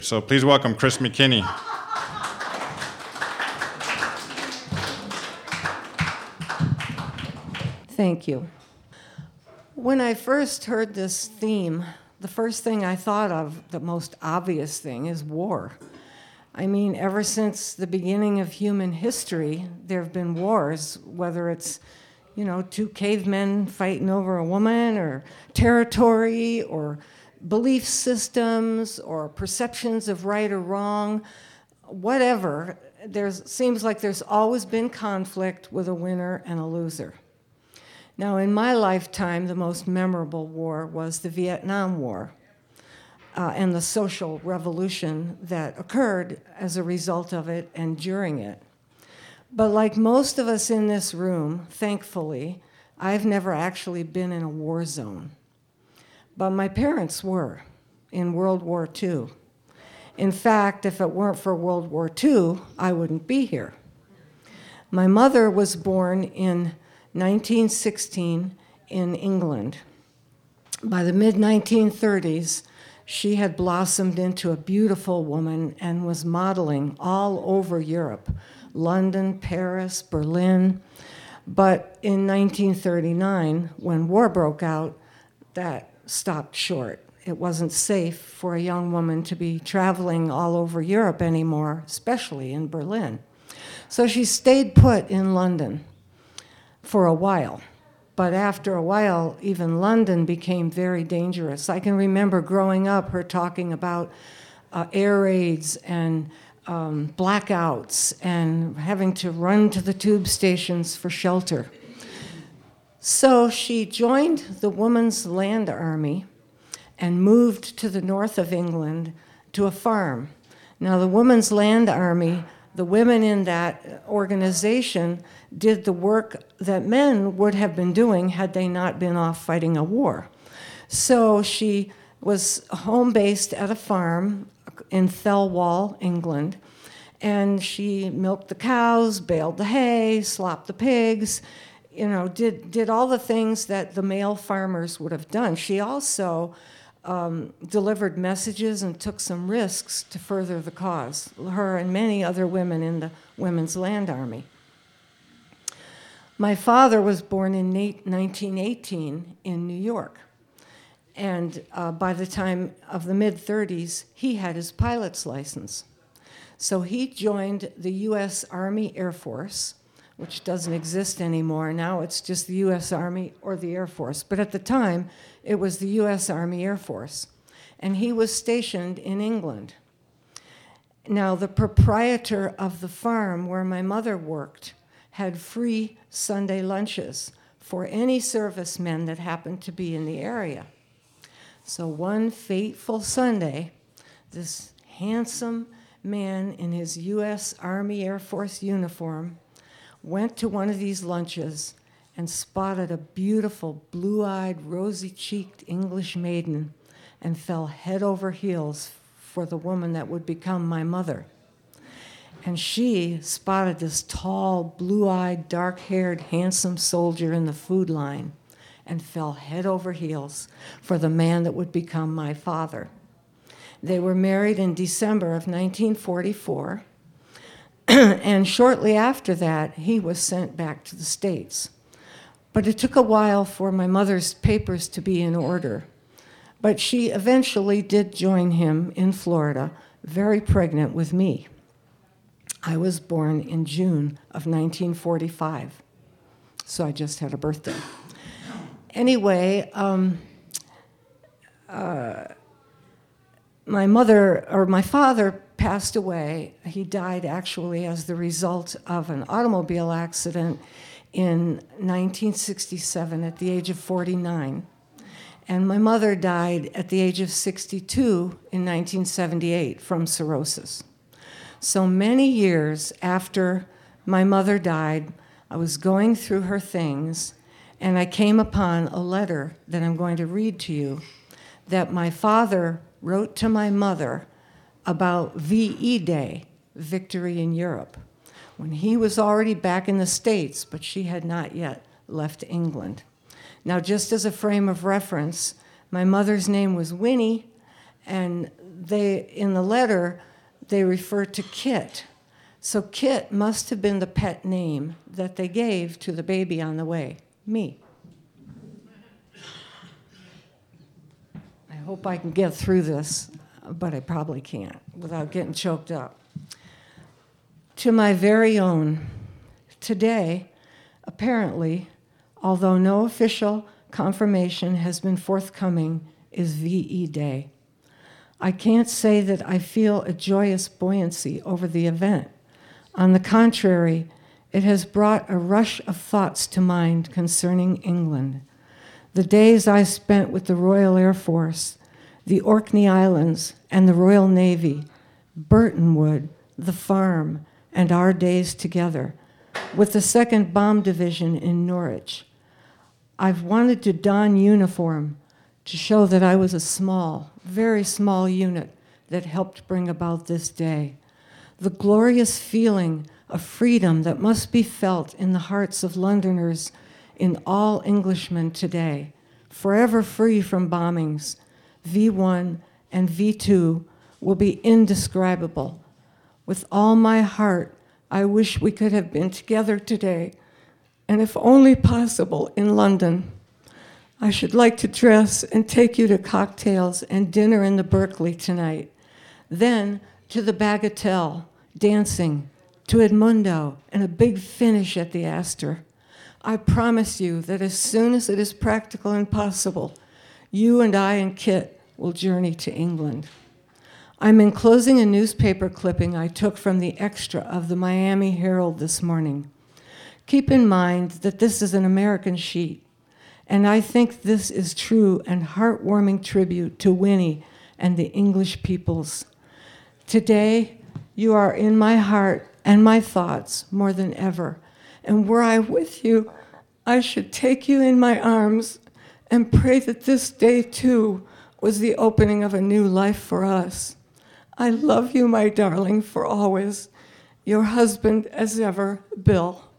So please welcome Chris McKinney. Thank you. When I first heard this theme, the first thing I thought of, the most obvious thing, is war. I mean, ever since the beginning of human history, there have been wars, whether it's, two cavemen fighting over a woman, or territory, or belief systems, or perceptions of right or wrong, whatever. Seems like there's always been conflict with a winner and a loser. Now, in my lifetime, the most memorable war was the Vietnam War and the social revolution that occurred as a result of it and during it. But like most of us in this room, thankfully, I've never actually been in a war zone. But my parents were in World War II. In fact, if it weren't for World War II, I wouldn't be here. My mother was born in 1916 in England. By the mid-1930s, she had blossomed into a beautiful woman and was modeling all over Europe, London, Paris, Berlin. But in 1939, when war broke out, that stopped short. It wasn't safe for a young woman to be traveling all over Europe anymore, especially in Berlin. So she stayed put in London for a while. But after a while, even London became very dangerous. I can remember growing up her talking about air raids and blackouts and having to run to the tube stations for shelter. So she joined the Women's Land Army and moved to the north of England to a farm. Now, the Women's Land Army, the women in that organization did the work that men would have been doing had they not been off fighting a war. So she was home-based at a farm in Thelwall, England, and she milked the cows, baled the hay, slopped the pigs, did all the things that the male farmers would have done. She also delivered messages and took some risks to further the cause, her and many other women in the Women's Land Army. My father was born in 1918 in New York, and by the time of the mid-30s, he had his pilot's license. So he joined the U.S. Army Air Force, which doesn't exist anymore. Now it's just the U.S. Army or the Air Force. But at the time, it was the U.S. Army Air Force. And he was stationed in England. Now, the proprietor of the farm where my mother worked had free Sunday lunches for any servicemen that happened to be in the area. So one fateful Sunday, this handsome man in his U.S. Army Air Force uniform went to one of these lunches and spotted a beautiful, blue-eyed, rosy-cheeked English maiden and fell head over heels for the woman that would become my mother. And she spotted this tall, blue-eyed, dark-haired, handsome soldier in the food line and fell head over heels for the man that would become my father. They were married in December of 1944, and shortly after that, he was sent back to the States. But it took a while for my mother's papers to be in order. But she eventually did join him in Florida, very pregnant with me. I was born in June of 1945, so I just had a birthday. Anyway, my father passed away. He died actually as the result of an automobile accident in 1967 at the age of 49. And my mother died at the age of 62 in 1978 from cirrhosis. So many years after my mother died, I was going through her things, and I came upon a letter that I'm going to read to you that my father wrote to my mother about VE Day, Victory in Europe, when he was already back in the States, but she had not yet left England. Now, just as a frame of reference, my mother's name was Winnie, and in the letter, they refer to Kit. So Kit must have been the pet name that they gave to the baby on the way, me. I hope I can get through this, but I probably can't without getting choked up. To my very own, today, apparently, although no official confirmation has been forthcoming, is VE Day. I can't say that I feel a joyous buoyancy over the event. On the contrary, it has brought a rush of thoughts to mind concerning England. The days I spent with the Royal Air Force, the Orkney Islands, and the Royal Navy, Burtonwood, the farm, and our days together, with the 2nd Bomb Division in Norwich. I've wanted to don uniform to show that I was a small, very small unit that helped bring about this day. The glorious feeling of freedom that must be felt in the hearts of Londoners, in all Englishmen today, forever free from bombings, V1 and V2 will be indescribable. With all my heart, I wish we could have been together today, and if only possible, in London. I should like to dress and take you to cocktails and dinner in the Berkeley tonight. Then to the Bagatelle, dancing, to Edmundo, and a big finish at the Astor. I promise you that as soon as it is practical and possible, you and I and Kit will journey to England. I'm enclosing a newspaper clipping I took from the extra of the Miami Herald this morning. Keep in mind that this is an American sheet, and I think this is true and heartwarming tribute to Winnie and the English peoples. Today, you are in my heart and my thoughts more than ever, and were I with you, I should take you in my arms and pray that this day, too, was the opening of a new life for us. I love you, my darling, for always. Your husband, as ever, Bill.